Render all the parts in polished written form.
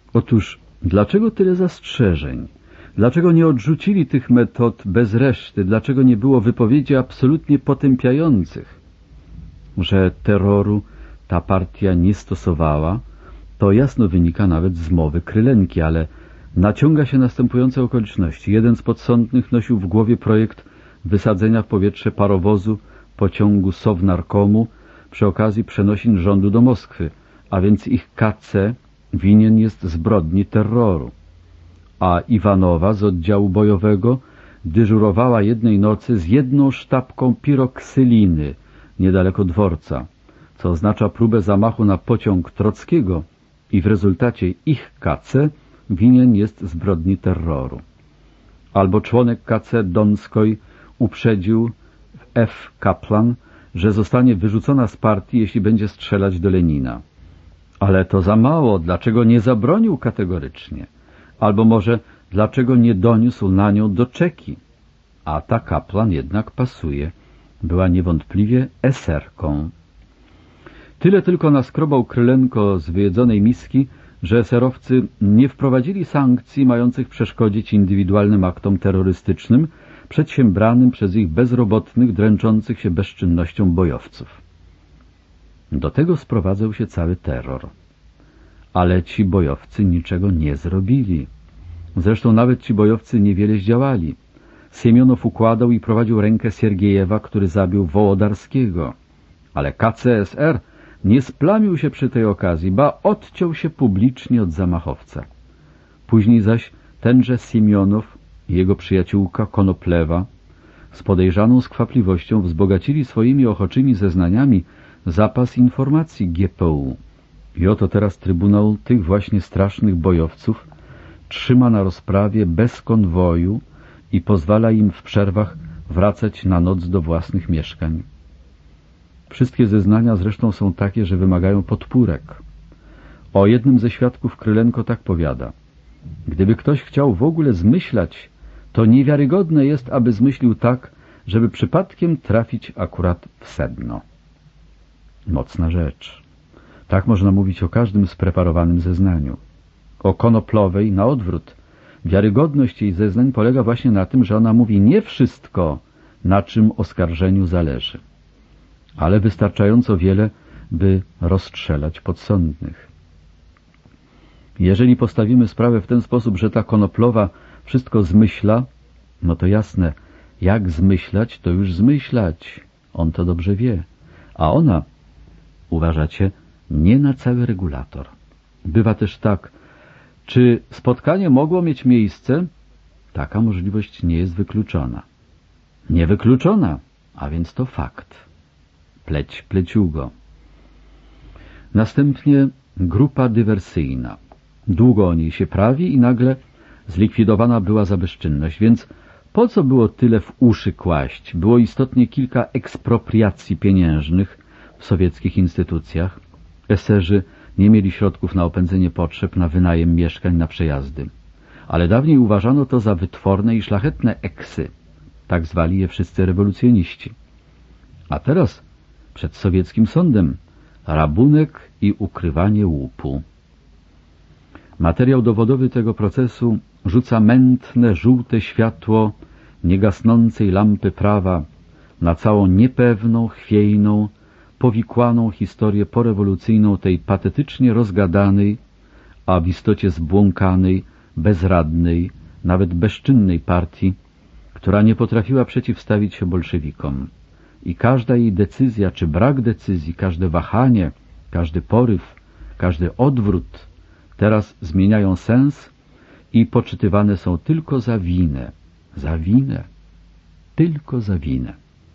Otóż, dlaczego tyle zastrzeżeń? Dlaczego nie odrzucili tych metod bez reszty? Dlaczego nie było wypowiedzi absolutnie potępiających? Że terroru ta partia nie stosowała, to jasno wynika nawet z mowy Krylenki, ale naciąga się następujące okoliczności. Jeden z podsądnych nosił w głowie projekt wysadzenia w powietrze parowozu pociągu Sownarkomu przy okazji przenosin rządu do Moskwy, a więc ich KC winien jest zbrodni terroru. A Iwanowa z oddziału bojowego dyżurowała jednej nocy z jedną sztabką piroksyliny niedaleko dworca, co oznacza próbę zamachu na pociąg Trockiego i w rezultacie ich KC winien jest zbrodni terroru. Albo członek KC Donskoj uprzedził F. Kaplan, że zostanie wyrzucona z partii, jeśli będzie strzelać do Lenina. Ale to za mało, dlaczego nie zabronił kategorycznie? Albo może dlaczego nie doniósł na nią do Czeki? A ta Kaplan jednak pasuje. Była niewątpliwie eserką. Tyle tylko naskrobał Krylenko z wyjedzonej miski, że eserowcy nie wprowadzili sankcji mających przeszkodzić indywidualnym aktom terrorystycznym przedsiębranym przez ich bezrobotnych, dręczących się bezczynnością bojowców. Do tego sprowadzał się cały terror. Ale ci bojowcy niczego nie zrobili. Zresztą nawet ci bojowcy niewiele zdziałali. Siemionow układał i prowadził rękę Siergiejewa, który zabił Wołodarskiego. Ale KCSR nie splamił się przy tej okazji, ba odciął się publicznie od zamachowca. Później zaś tenże Siemionow i jego przyjaciółka Konoplewa z podejrzaną skwapliwością wzbogacili swoimi ochoczymi zeznaniami zapas informacji GPU. I oto teraz Trybunał tych właśnie strasznych bojowców trzyma na rozprawie bez konwoju i pozwala im w przerwach wracać na noc do własnych mieszkań. Wszystkie zeznania zresztą są takie, że wymagają podpórek. O jednym ze świadków Krylenko tak powiada. Gdyby ktoś chciał w ogóle zmyślać, to niewiarygodne jest, aby zmyślił tak, żeby przypadkiem trafić akurat w sedno. Mocna rzecz. Tak można mówić o każdym spreparowanym zeznaniu. O Konoplowej na odwrót. Wiarygodność jej zeznań polega właśnie na tym, że ona mówi nie wszystko, na czym oskarżeniu zależy, ale wystarczająco wiele, by rozstrzelać podsądnych. Jeżeli postawimy sprawę w ten sposób, że ta Konoplowa wszystko zmyśla, no to jasne, jak zmyślać, to już zmyślać. On to dobrze wie. A ona, uważacie, nie na cały regulator. Bywa też tak, czy spotkanie mogło mieć miejsce? Taka możliwość nie jest wykluczona. Niewykluczona, a więc to fakt. Pleć pleciugo. Następnie grupa dywersyjna. Długo o niej się prawi i nagle zlikwidowana była za bezczynność, więc po co było tyle w uszy kłaść? Było istotnie kilka ekspropriacji pieniężnych w sowieckich instytucjach. Eserzy nie mieli środków na opędzenie potrzeb, na wynajem mieszkań, na przejazdy. Ale dawniej uważano to za wytworne i szlachetne eksy. Tak zwali je wszyscy rewolucjoniści. A teraz przed sowieckim sądem rabunek i ukrywanie łupu. Materiał dowodowy tego procesu rzuca mętne, żółte światło niegasnącej lampy prawa na całą niepewną, chwiejną, powikłaną historię porewolucyjną tej patetycznie rozgadanej, a w istocie zbłąkanej, bezradnej, nawet bezczynnej partii, która nie potrafiła przeciwstawić się bolszewikom. I każda jej decyzja czy brak decyzji, każde wahanie, każdy poryw, każdy odwrót teraz zmieniają sens i poczytywane są tylko za winę. Za winę. Tylko za winę.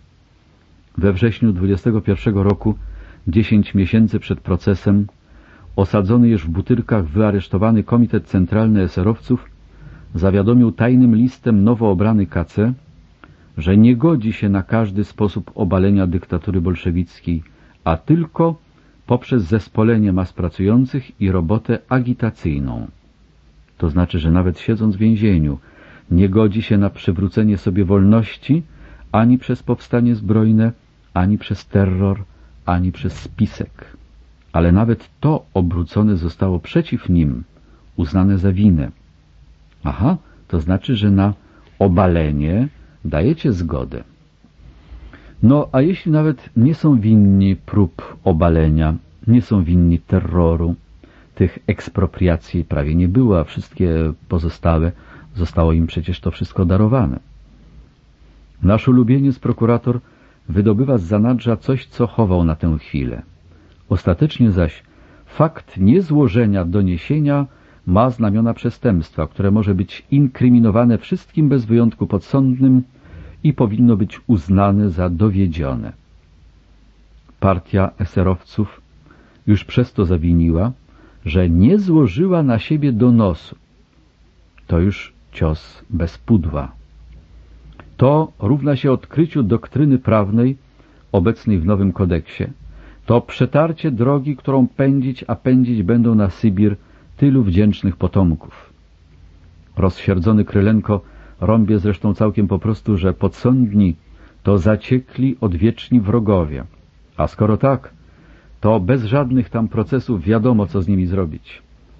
We wrześniu 21 roku, 10 miesięcy przed procesem, osadzony już w Butyrkach wyaresztowany Komitet Centralny eserowców zawiadomił tajnym listem nowo obrany KC, że nie godzi się na każdy sposób obalenia dyktatury bolszewickiej, a tylko poprzez zespolenie mas pracujących i robotę agitacyjną. To znaczy, że nawet siedząc w więzieniu nie godzi się na przywrócenie sobie wolności ani przez powstanie zbrojne, ani przez terror, ani przez spisek. Ale nawet to obrócone zostało przeciw nim uznane za winę. Aha, to znaczy, że na obalenie dajecie zgodę. No, a jeśli nawet nie są winni prób obalenia, nie są winni terroru, tych ekspropriacji prawie nie było, a wszystkie pozostałe zostało im przecież to wszystko darowane. Nasz ulubieniec prokurator wydobywa z zanadrza coś, co chował na tę chwilę. Ostatecznie zaś fakt niezłożenia doniesienia ma znamiona przestępstwa, które może być inkryminowane wszystkim bez wyjątku podsądnym i powinno być uznane za dowiedzione. Partia eserowców już przez to zawiniła, że nie złożyła na siebie donosu. To już cios bez pudła. To równa się odkryciu doktryny prawnej obecnej w nowym kodeksie. To przetarcie drogi, którą pędzić, a pędzić będą na Sybir tylu wdzięcznych potomków. Rozsierdzony Krylenko rąbie zresztą całkiem po prostu, że podsądni to zaciekli, odwieczni wrogowie. A skoro tak, to bez żadnych tam procesów wiadomo, co z nimi zrobić.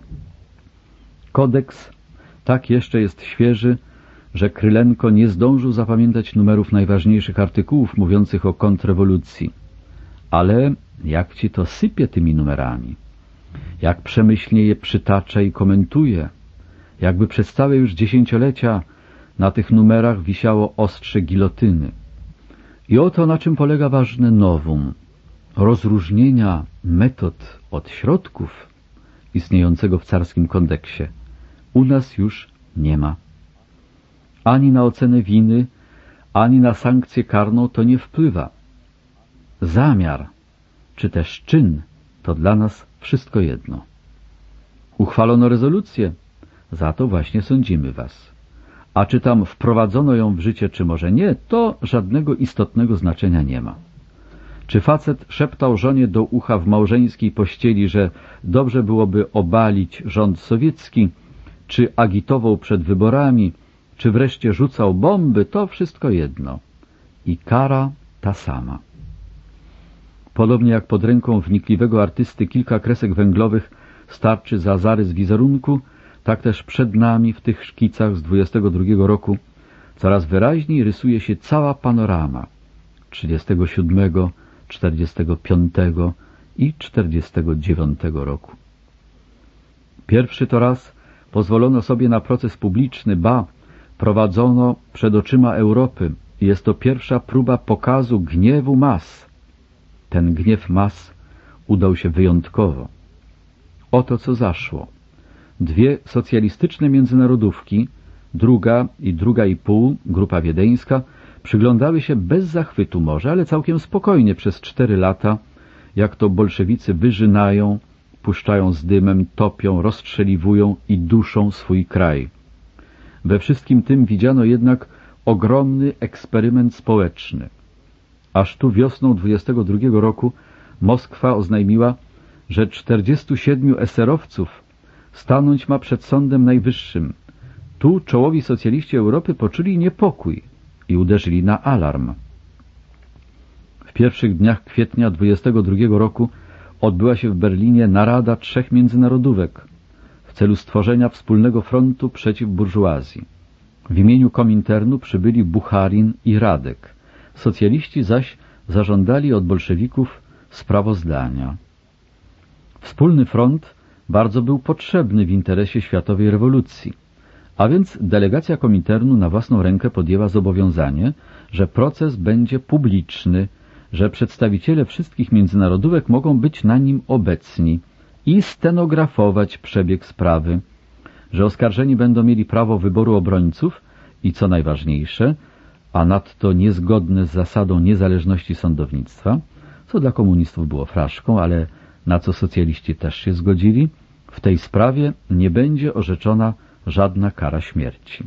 Kodeks tak jeszcze jest świeży, że Krylenko nie zdążył zapamiętać numerów najważniejszych artykułów mówiących o kontrrewolucji. Ale jak ci to sypie tymi numerami? Jak przemyślnie je przytacza i komentuje? Jakby przez całe już dziesięciolecia na tych numerach wisiało ostrze gilotyny. I oto na czym polega ważne novum. Rozróżnienia metod od środków istniejącego w carskim kodeksie u nas już nie ma. Ani na ocenę winy, ani na sankcję karną to nie wpływa. Zamiar, czy też czyn, to dla nas wszystko jedno. Uchwalono rezolucję, za to właśnie sądzimy was. A czy tam wprowadzono ją w życie, czy może nie, to żadnego istotnego znaczenia nie ma. Czy facet szeptał żonie do ucha w małżeńskiej pościeli, że dobrze byłoby obalić rząd sowiecki, czy agitował przed wyborami, czy wreszcie rzucał bomby, to wszystko jedno. I kara ta sama. Podobnie jak pod ręką wnikliwego artysty kilka kresek węglowych starczy za zarys wizerunku, tak też przed nami w tych szkicach z 22 roku coraz wyraźniej rysuje się cała panorama 37, 45 i 49 roku. Pierwszy to raz pozwolono sobie na proces publiczny, ba, prowadzono przed oczyma Europy. Jest to pierwsza próba pokazu gniewu mas. Ten gniew mas udał się wyjątkowo. Oto co zaszło. Dwie socjalistyczne międzynarodówki, druga i druga i pół, grupa wiedeńska, przyglądały się bez zachwytu może, ale całkiem spokojnie przez 4 lata, jak to bolszewicy wyżynają, puszczają z dymem, topią, rozstrzeliwują i duszą swój kraj. We wszystkim tym widziano jednak ogromny eksperyment społeczny. Aż tu wiosną 22 roku Moskwa oznajmiła, że 47 eserowców stanąć ma przed Sądem Najwyższym. Tu czołowi socjaliści Europy poczuli niepokój i uderzyli na alarm. W pierwszych dniach kwietnia 22 roku odbyła się w Berlinie narada 3 międzynarodówek w celu stworzenia wspólnego frontu przeciw burżuazji. W imieniu Kominternu przybyli Bucharin i Radek. Socjaliści zaś zażądali od bolszewików sprawozdania. Wspólny front bardzo był potrzebny w interesie światowej rewolucji, a więc delegacja Kominternu na własną rękę podjęła zobowiązanie, że proces będzie publiczny, że przedstawiciele wszystkich międzynarodówek mogą być na nim obecni i stenografować przebieg sprawy, że oskarżeni będą mieli prawo wyboru obrońców i, co najważniejsze, a nadto niezgodne z zasadą niezależności sądownictwa, co dla komunistów było fraszką, ale na co socjaliści też się zgodzili, w tej sprawie nie będzie orzeczona żadna kara śmierci.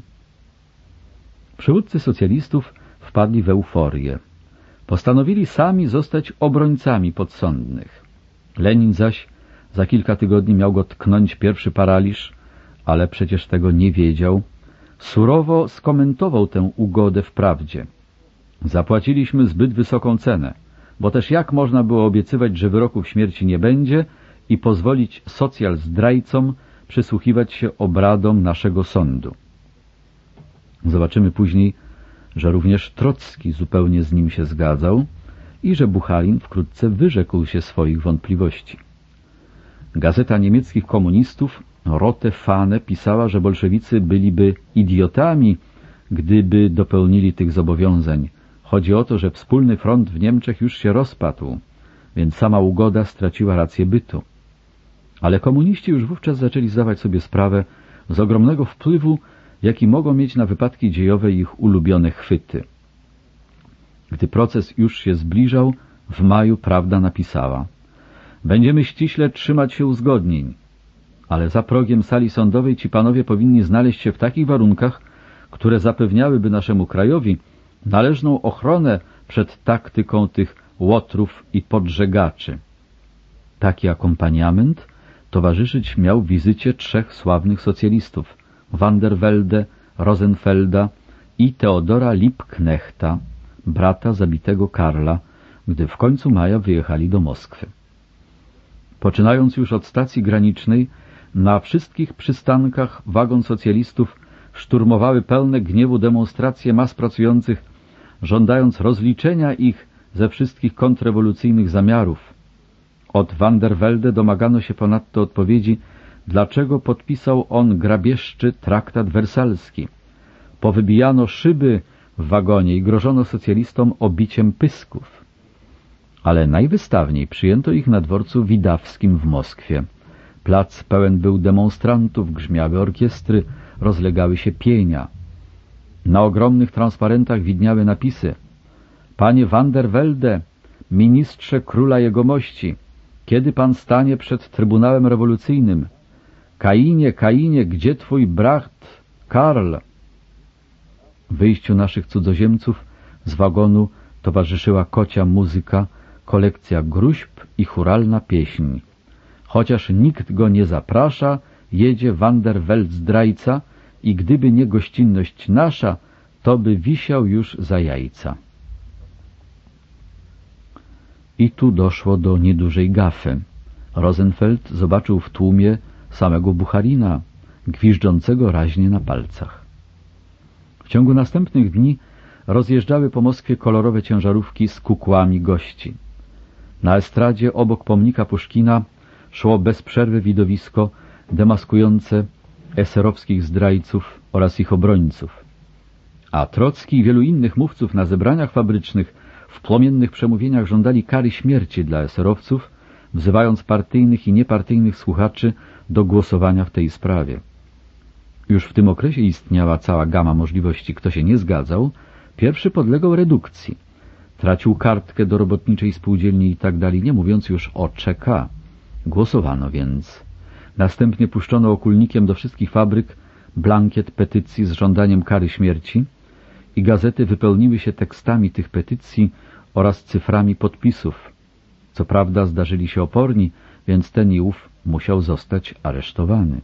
Przywódcy socjalistów wpadli w euforię. Postanowili sami zostać obrońcami podsądnych. Lenin zaś za kilka tygodni miał go tknąć pierwszy paraliż, ale przecież tego nie wiedział. Surowo skomentował tę ugodę w Prawdzie. Zapłaciliśmy zbyt wysoką cenę, bo też jak można było obiecywać, że wyroków śmierci nie będzie i pozwolić socjal zdrajcom przysłuchiwać się obradom naszego sądu. Zobaczymy później, że również Trocki zupełnie z nim się zgadzał i że Bucharin wkrótce wyrzekł się swoich wątpliwości. Gazeta niemieckich komunistów Rote Fahne pisała, że bolszewicy byliby idiotami, gdyby dopełnili tych zobowiązań. Chodzi o to, że wspólny front w Niemczech już się rozpadł, więc sama ugoda straciła rację bytu. Ale komuniści już wówczas zaczęli zdawać sobie sprawę z ogromnego wpływu, jaki mogą mieć na wypadki dziejowe ich ulubione chwyty. Gdy proces już się zbliżał, w maju Prawda napisała: będziemy ściśle trzymać się uzgodnień, ale za progiem sali sądowej ci panowie powinni znaleźć się w takich warunkach, które zapewniałyby naszemu krajowi należną ochronę przed taktyką tych łotrów i podżegaczy. Taki akompaniament towarzyszyć miał wizycie 3 sławnych socjalistów: van der Velde, Rosenfelda i Theodora Liebknechta, brata zabitego Karla, gdy w końcu maja wyjechali do Moskwy. Poczynając już od stacji granicznej, na wszystkich przystankach wagon socjalistów szturmowały pełne gniewu demonstracje mas pracujących, żądając rozliczenia ich ze wszystkich kontrrewolucyjnych zamiarów. Od van der Velde domagano się ponadto odpowiedzi, dlaczego podpisał on grabieżczy traktat wersalski. Powybijano szyby w wagonie i grożono socjalistom obiciem pysków. Ale najwystawniej przyjęto ich na dworcu Widawskim w Moskwie. Plac pełen był demonstrantów, grzmiały orkiestry, rozlegały się pienia. Na ogromnych transparentach widniały napisy: Panie van der Velde, ministrze króla jegomości, kiedy pan stanie przed Trybunałem Rewolucyjnym? Kainie, Kainie, gdzie twój brat Karl? Wyjściu naszych cudzoziemców z wagonu towarzyszyła kocia muzyka, kolekcja gruźb i chóralna pieśń. Chociaż nikt go nie zaprasza, jedzie van der Velde zdrajca i gdyby nie gościnność nasza, to by wisiał już za jajca. I tu doszło do niedużej gafy. Rosenfeld zobaczył w tłumie samego Bucharina, gwiżdżącego raźnie na palcach. W ciągu następnych dni rozjeżdżały po Moskwie kolorowe ciężarówki z kukłami gości. Na estradzie obok pomnika Puszkina szło bez przerwy widowisko demaskujące eserowskich zdrajców oraz ich obrońców. A Trocki i wielu innych mówców na zebraniach fabrycznych w płomiennych przemówieniach żądali kary śmierci dla eserowców, wzywając partyjnych i niepartyjnych słuchaczy do głosowania w tej sprawie. Już w tym okresie istniała cała gama możliwości. Kto się nie zgadzał, pierwszy podlegał redukcji. Tracił kartkę do robotniczej spółdzielni i tak dalej, nie mówiąc już o ČK. Głosowano więc. Następnie puszczono okulnikiem do wszystkich fabryk blankiet petycji z żądaniem kary śmierci i gazety wypełniły się tekstami tych petycji oraz cyframi podpisów. Co prawda zdarzyli się oporni, więc ten i ów musiał zostać aresztowany.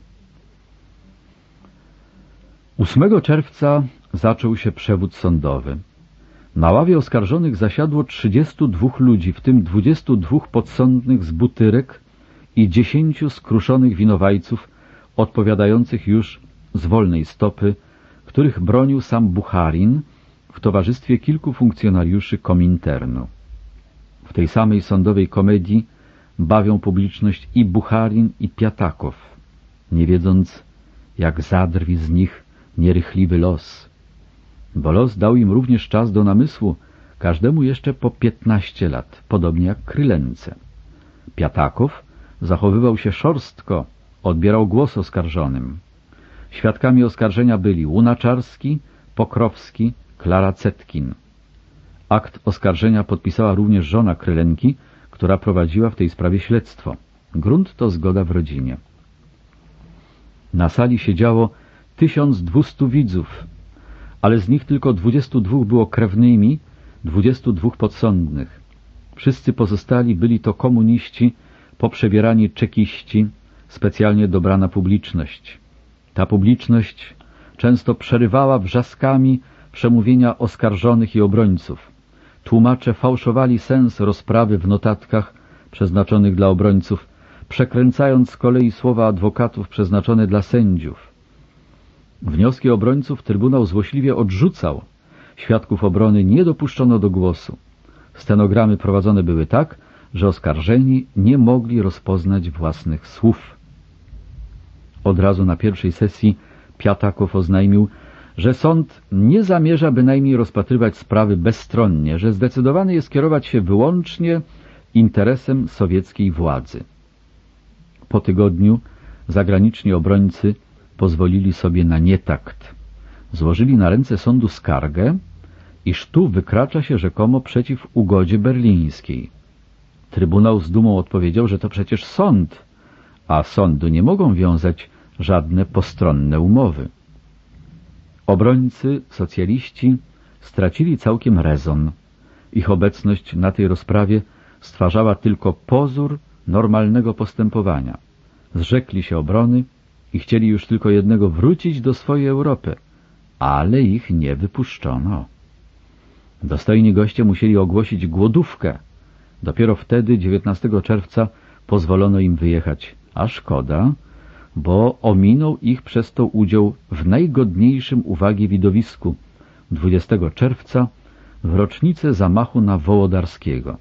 8 czerwca zaczął się przewód sądowy. Na ławie oskarżonych zasiadło 32 ludzi, w tym 22 podsądnych z Butyrek i 10 skruszonych winowajców, odpowiadających już z wolnej stopy, których bronił sam Bucharin w towarzystwie kilku funkcjonariuszy Kominternu. W tej samej sądowej komedii bawią publiczność i Bucharin, i Piatakow, nie wiedząc, jak zadrwi z nich nierychliwy los. Bo los dał im również czas do namysłu, każdemu jeszcze po 15 lat, podobnie jak Krylence. Piatakow zachowywał się szorstko, odbierał głos oskarżonym. Świadkami oskarżenia byli Łunaczarski, Pokrowski, Klara Cetkin. Akt oskarżenia podpisała również żona Krylenki, która prowadziła w tej sprawie śledztwo. Grunt to zgoda w rodzinie. Na sali siedziało 1200 widzów, ale z nich tylko 22 było krewnymi, 22 podsądnych. Wszyscy pozostali byli to komuniści, poprzebierani czekiści, specjalnie dobrana publiczność. Ta publiczność często przerywała wrzaskami przemówienia oskarżonych i obrońców. Tłumacze fałszowali sens rozprawy w notatkach przeznaczonych dla obrońców, przekręcając z kolei słowa adwokatów przeznaczone dla sędziów. Wnioski obrońców Trybunał złośliwie odrzucał. Świadków obrony nie dopuszczono do głosu. Stenogramy prowadzone były tak, że oskarżeni nie mogli rozpoznać własnych słów. Od razu na pierwszej sesji Piatakow oznajmił, że sąd nie zamierza bynajmniej rozpatrywać sprawy bezstronnie, że zdecydowany jest kierować się wyłącznie interesem sowieckiej władzy. Po tygodniu zagraniczni obrońcy pozwolili sobie na nietakt. Złożyli na ręce sądu skargę, iż tu wykracza się rzekomo przeciw ugodzie berlińskiej. Trybunał z dumą odpowiedział, że to przecież sąd, a sądu nie mogą wiązać żadne postronne umowy. Obrońcy, socjaliści stracili całkiem rezon. Ich obecność na tej rozprawie stwarzała tylko pozór normalnego postępowania. Zrzekli się obrony i chcieli już tylko jednego: wrócić do swojej Europy, ale ich nie wypuszczono. Dostojni goście musieli ogłosić głodówkę. Dopiero wtedy, 19 czerwca, pozwolono im wyjechać. A szkoda, bo ominął ich przez to udział w najgodniejszym uwagi widowisku 20 czerwca w rocznicę zamachu na Wołodarskiego.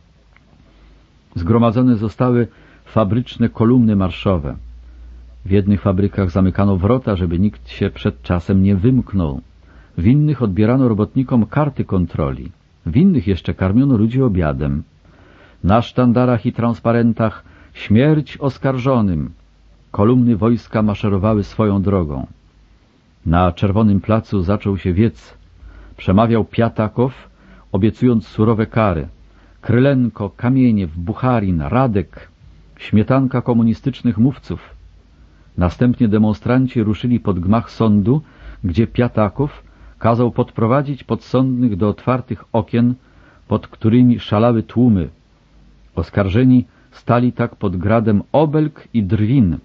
Zgromadzone zostały fabryczne kolumny marszowe. W jednych fabrykach zamykano wrota, żeby nikt się przed czasem nie wymknął. W innych odbierano robotnikom karty kontroli. W innych jeszcze karmiono ludzi obiadem. Na sztandarach i transparentach śmierć oskarżonym. Kolumny wojska maszerowały swoją drogą. Na Czerwonym Placu zaczął się wiec. Przemawiał Piatakow, obiecując surowe kary. Krylenko, Kamieniew, Bucharin, Radek, śmietanka komunistycznych mówców. Następnie demonstranci ruszyli pod gmach sądu, gdzie Piatakow kazał podprowadzić podsądnych do otwartych okien, pod którymi szalały tłumy. Oskarżeni stali tak pod gradem obelg i drwin.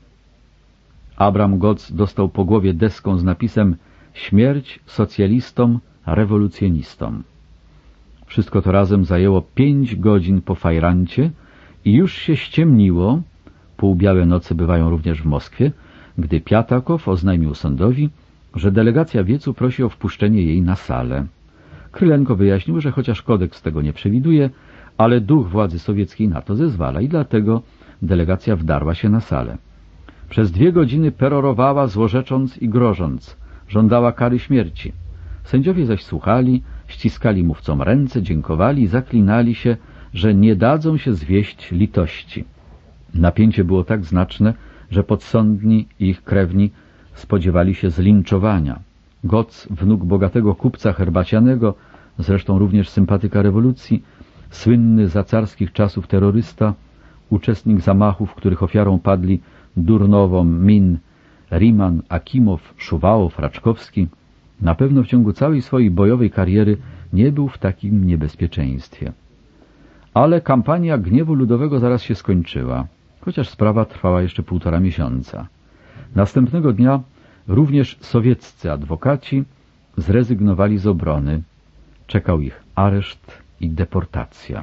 Abram Goc dostał po głowie deską z napisem „Śmierć socjalistom, rewolucjonistom”. Wszystko to razem zajęło 5 godzin po fajrancie i już się ściemniło, półbiałe noce bywają również w Moskwie, gdy Piatakow oznajmił sądowi, że delegacja wiecu prosi o wpuszczenie jej na salę. Krylenko wyjaśnił, że chociaż kodeks tego nie przewiduje, ale duch władzy sowieckiej na to zezwala i dlatego delegacja wdarła się na salę. Przez 2 godziny perorowała, złorzecząc i grożąc. Żądała kary śmierci. Sędziowie zaś słuchali, ściskali mówcom ręce, dziękowali i zaklinali się, że nie dadzą się zwieść litości. Napięcie było tak znaczne, że podsądni i ich krewni spodziewali się zlinczowania. Goc, wnuk bogatego kupca herbacianego, zresztą również sympatyka rewolucji, słynny za carskich czasów terrorysta, uczestnik zamachów, których ofiarą padli Durnowo, Min, Riemann, Akimow, Szuwałow, Raczkowski, na pewno w ciągu całej swojej bojowej kariery nie był w takim niebezpieczeństwie. Ale kampania gniewu ludowego zaraz się skończyła, chociaż sprawa trwała jeszcze 1,5 miesiąca. Następnego dnia również sowieccy adwokaci zrezygnowali z obrony. Czekał ich areszt i deportacja.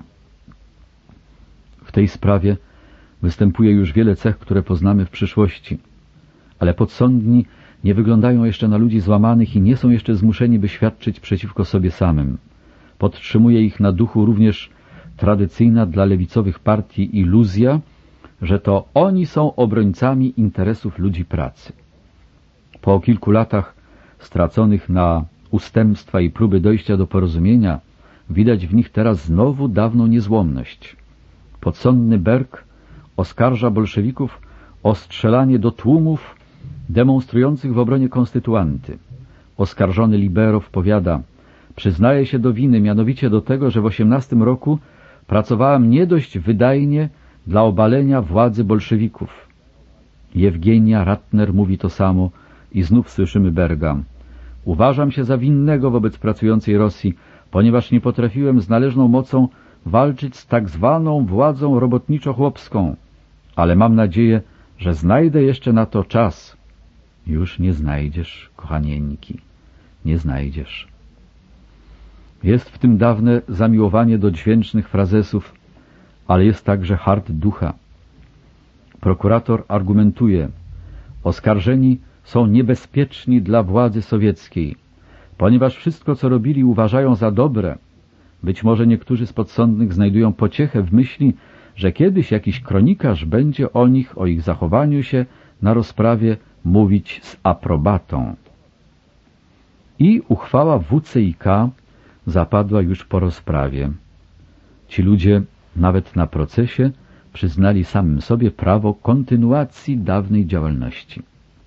W tej sprawie występuje już wiele cech, które poznamy w przyszłości, ale podsądni nie wyglądają jeszcze na ludzi złamanych i nie są jeszcze zmuszeni, by świadczyć przeciwko sobie samym. Podtrzymuje ich na duchu również tradycyjna dla lewicowych partii iluzja, że to oni są obrońcami interesów ludzi pracy. Po kilku latach straconych na ustępstwa i próby dojścia do porozumienia widać w nich teraz znowu dawną niezłomność. Podsądny Berg oskarża bolszewików o strzelanie do tłumów demonstrujących w obronie konstytuanty. Oskarżony Liberow powiada: przyznaję się do winy, mianowicie do tego, że w 18 roku pracowałem nie dość wydajnie dla obalenia władzy bolszewików. Jewgenia Ratner mówi to samo i znów słyszymy Berga: uważam się za winnego wobec pracującej Rosji, ponieważ nie potrafiłem z należną mocą walczyć z tak zwaną władzą robotniczo-chłopską, ale mam nadzieję, że znajdę jeszcze na to czas. Już nie znajdziesz, kochanieńki, nie znajdziesz. Jest w tym dawne zamiłowanie do dźwięcznych frazesów, ale jest także hart ducha. Prokurator argumentuje: oskarżeni są niebezpieczni dla władzy sowieckiej, ponieważ wszystko, co robili, uważają za dobre. Być może niektórzy z podsądnych znajdują pociechę w myśli, że kiedyś jakiś kronikarz będzie o nich, o ich zachowaniu się na rozprawie mówić z aprobatą. I uchwała WCIK zapadła już po rozprawie. Ci ludzie nawet na procesie przyznali samym sobie prawo kontynuacji dawnej działalności.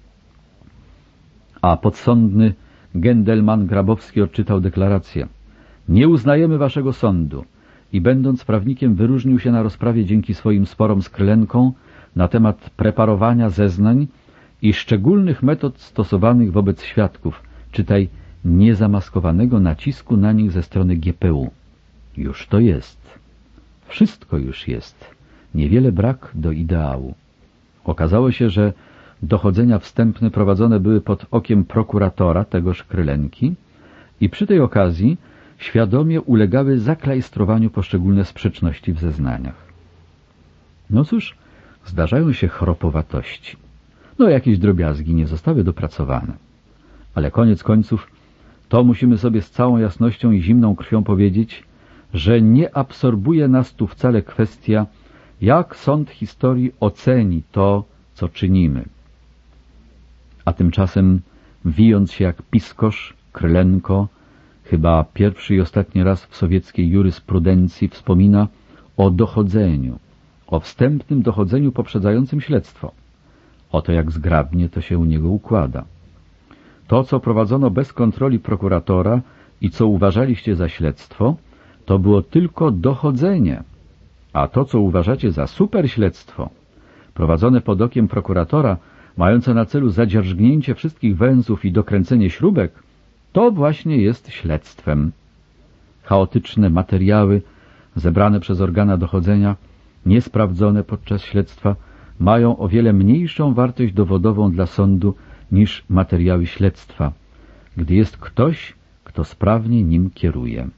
A podsądny Gendelman-Grabowski odczytał deklarację: nie uznajemy waszego sądu i będąc prawnikiem wyróżnił się na rozprawie dzięki swoim sporom z Krylenką na temat preparowania zeznań i szczególnych metod stosowanych wobec świadków, czytaj niezamaskowanego nacisku na nich ze strony GPU. Już to jest. Wszystko już jest. Niewiele brak do ideału. Okazało się, że dochodzenia wstępne prowadzone były pod okiem prokuratora tegoż Krylenki i przy tej okazji świadomie ulegały zaklajstrowaniu poszczególne sprzeczności w zeznaniach. No cóż, zdarzają się chropowatości. Jakieś drobiazgi nie zostały dopracowane. Ale koniec końców to musimy sobie z całą jasnością i zimną krwią powiedzieć, że nie absorbuje nas tu wcale kwestia, jak sąd historii oceni to, co czynimy. A tymczasem, wijąc się jak piskosz, Krylenko, chyba pierwszy i ostatni raz w sowieckiej jurysprudencji wspomina o dochodzeniu, o wstępnym dochodzeniu poprzedzającym śledztwo. Oto jak zgrabnie to się u niego układa. To, co prowadzono bez kontroli prokuratora i co uważaliście za śledztwo, to było tylko dochodzenie, a to, co uważacie za superśledztwo, prowadzone pod okiem prokuratora, mające na celu zadzierżgnięcie wszystkich węzłów i dokręcenie śrubek, to właśnie jest śledztwem. Chaotyczne materiały zebrane przez organa dochodzenia, niesprawdzone podczas śledztwa, mają o wiele mniejszą wartość dowodową dla sądu niż materiały śledztwa, gdy jest ktoś, kto sprawnie nim kieruje.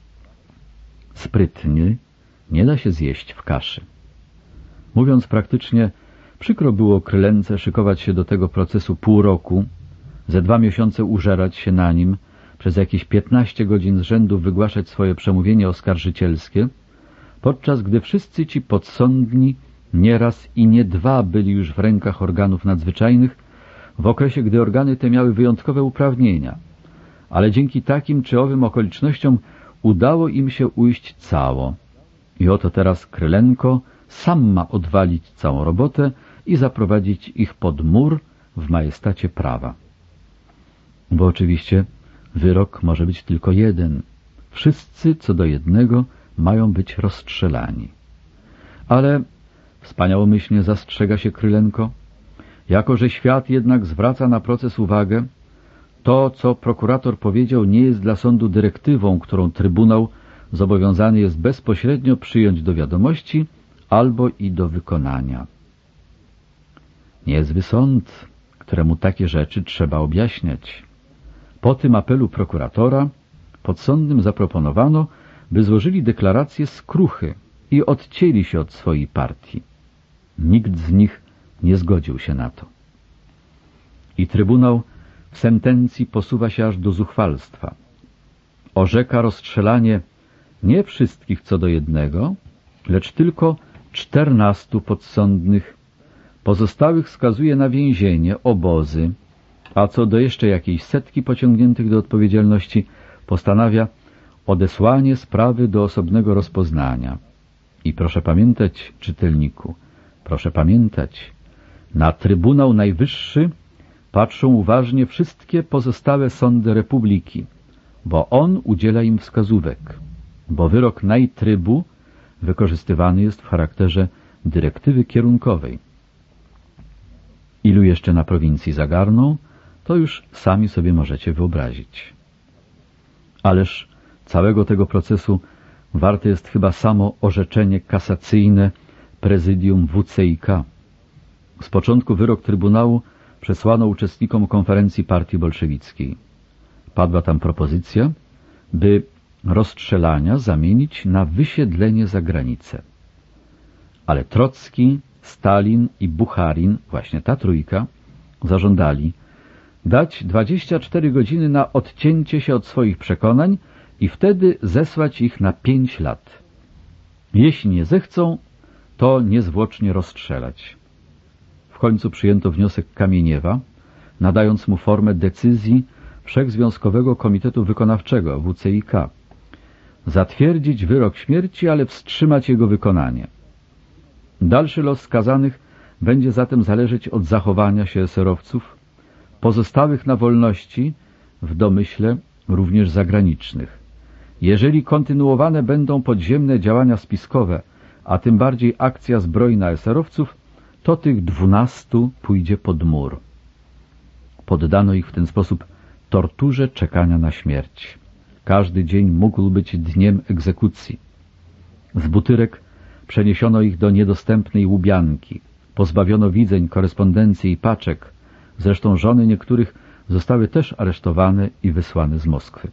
Sprytny nie da się zjeść w kaszy. Mówiąc praktycznie, przykro było Krylence szykować się do tego procesu pół roku, ze 2 miesiące użerać się na nim, przez jakieś 15 godzin z rzędu wygłaszać swoje przemówienie oskarżycielskie, podczas gdy wszyscy ci podsądni nieraz i nie dwa byli już w rękach organów nadzwyczajnych, w okresie, gdy organy te miały wyjątkowe uprawnienia, ale dzięki takim czy owym okolicznościom udało im się ujść cało. I oto teraz Krylenko sam ma odwalić całą robotę i zaprowadzić ich pod mur w majestacie prawa. Bo oczywiście wyrok może być tylko jeden. Wszyscy co do jednego mają być rozstrzelani. Ale wspaniałomyślnie zastrzega się Krylenko, jako że świat jednak zwraca na proces uwagę, to, co prokurator powiedział, nie jest dla sądu dyrektywą, którą Trybunał zobowiązany jest bezpośrednio przyjąć do wiadomości albo i do wykonania. Niezły sąd, któremu takie rzeczy trzeba objaśniać. Po tym apelu prokuratora podsądnym zaproponowano, by złożyli deklarację skruchy i odcięli się od swojej partii. Nikt z nich nie zgodził się na to. I Trybunał w sentencji posuwa się aż do zuchwalstwa. Orzeka rozstrzelanie nie wszystkich co do jednego, lecz tylko 14 podsądnych. Pozostałych skazuje na więzienie, obozy, a co do jeszcze jakiejś setki pociągniętych do odpowiedzialności postanawia odesłanie sprawy do osobnego rozpoznania. I proszę pamiętać, czytelniku, proszę pamiętać, na Trybunał Najwyższy patrzą uważnie wszystkie pozostałe sądy Republiki, bo on udziela im wskazówek, bo wyrok Najtrybu wykorzystywany jest w charakterze dyrektywy kierunkowej. Ilu jeszcze na prowincji zagarną, to już sami sobie możecie wyobrazić. Ależ całego tego procesu warte jest chyba samo orzeczenie kasacyjne prezydium WCIK. Z początku wyrok Trybunału przesłano uczestnikom konferencji partii bolszewickiej. Padła tam propozycja, by rozstrzelania zamienić na wysiedlenie za granicę. Ale Trocki Stalin i Bucharin, właśnie ta trójka, zażądali dać 24 godziny na odcięcie się od swoich przekonań i wtedy zesłać ich na 5 lat. Jeśli nie zechcą, to niezwłocznie rozstrzelać. W końcu przyjęto wniosek Kamieniewa, nadając mu formę decyzji Wszechzwiązkowego Komitetu Wykonawczego WCIK. Zatwierdzić wyrok śmierci, ale wstrzymać jego wykonanie. Dalszy los skazanych będzie zatem zależeć od zachowania się eserowców, pozostałych na wolności, w domyśle również zagranicznych. Jeżeli kontynuowane będą podziemne działania spiskowe, a tym bardziej akcja zbrojna eserowców, to tych 12 pójdzie pod mur. Poddano ich w ten sposób torturze czekania na śmierć. Każdy dzień mógł być dniem egzekucji. Z Butyrek przeniesiono ich do niedostępnej Łubianki. Pozbawiono widzeń, korespondencji i paczek. Zresztą żony niektórych zostały też aresztowane i wysłane z Moskwy.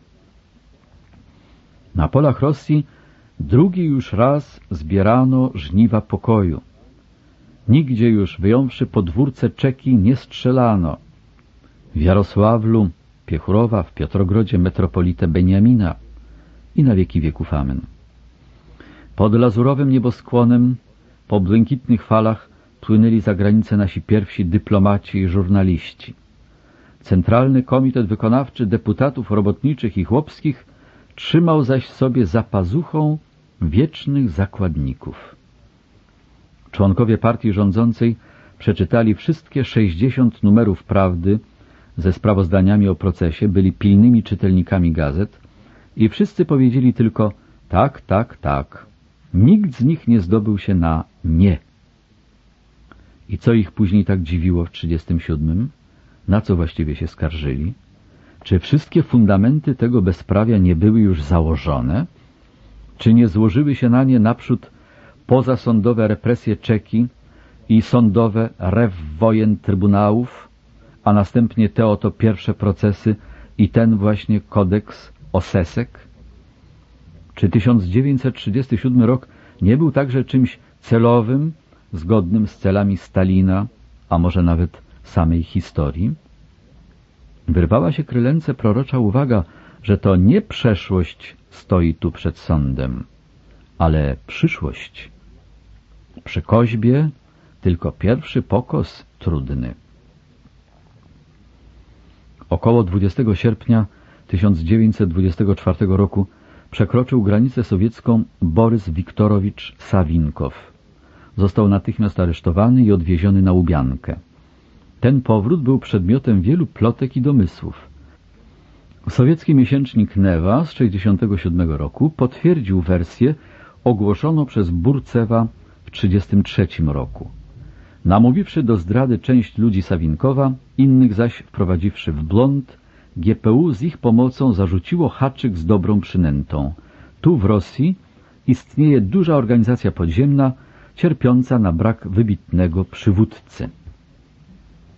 Na polach Rosji drugi już raz zbierano żniwa pokoju. Nigdzie już, wyjąwszy podwórce Czeki, nie strzelano. W Jarosławlu Piechurowa, w Piotrogrodzie metropolitę Beniamina i na wieki wieków amen. Pod lazurowym nieboskłonem, po błękitnych falach płynęli za granicę nasi pierwsi dyplomaci i żurnaliści. Centralny Komitet Wykonawczy Deputatów Robotniczych i Chłopskich trzymał zaś sobie za pazuchą wiecznych zakładników. Członkowie partii rządzącej przeczytali wszystkie 60 numerów Prawdy ze sprawozdaniami o procesie, byli pilnymi czytelnikami gazet i wszyscy powiedzieli tylko tak, tak, tak. Nikt z nich nie zdobył się na nie. I co ich później tak dziwiło w 1937? Na co właściwie się skarżyli? Czy wszystkie fundamenty tego bezprawia nie były już założone? Czy nie złożyły się na nie naprzód pozasądowe represje Czeki i sądowe rew wojen trybunałów, a następnie te oto pierwsze procesy i ten właśnie kodeks Osesek? Czy 1937 rok nie był także czymś celowym, zgodnym z celami Stalina, a może nawet samej historii? Wyrwała się krylence prorocza uwaga, że to nie przeszłość stoi tu przed sądem, ale przyszłość. Przy koźbie tylko pierwszy pokos trudny. Około 20 sierpnia 1924 roku przekroczył granicę sowiecką Borys Wiktorowicz Sawinkow. Został natychmiast aresztowany i odwieziony na Łubiankę. Ten powrót był przedmiotem wielu plotek i domysłów. Sowiecki miesięcznik Newa z 1967 roku potwierdził wersję ogłoszoną przez Burcewa w 1933 roku. Namówiwszy do zdrady część ludzi Sawinkowa, innych zaś wprowadziwszy w błąd, GPU z ich pomocą zarzuciło haczyk z dobrą przynętą. Tu w Rosji istnieje duża organizacja podziemna, cierpiąca na brak wybitnego przywódcy.